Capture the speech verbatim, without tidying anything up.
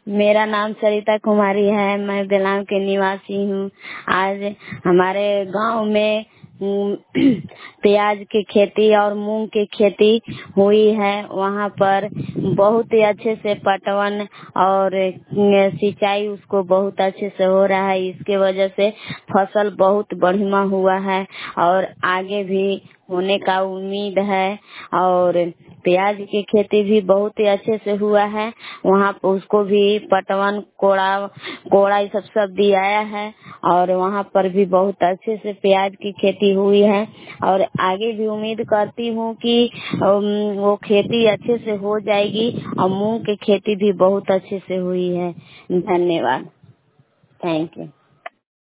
मेरा नाम सरिता कुमारी है। मैं बेलाम के निवासी हूँ। आज हमारे गांव में उम, प्याज की खेती और मूंग की खेती हुई है। वहाँ पर बहुत ही अच्छे से पटवन और सिंचाई उसको बहुत अच्छे से हो रहा है। इसके वजह से फसल बहुत बढ़िया हुआ है और आगे भी होने का उम्मीद है। और प्याज की खेती भी बहुत ही अच्छे से हुआ है। वहाँ पर उसको भी पटवन कोड़ा कोड़ा ये सब सब दिया है और वहाँ पर भी बहुत अच्छे से प्याज की खेती हुई है। और आगे भी उम्मीद करती हूँ कि वो खेती अच्छे से हो जाएगी। और मूंग की खेती भी बहुत अच्छे से हुई है। धन्यवाद। Thank you.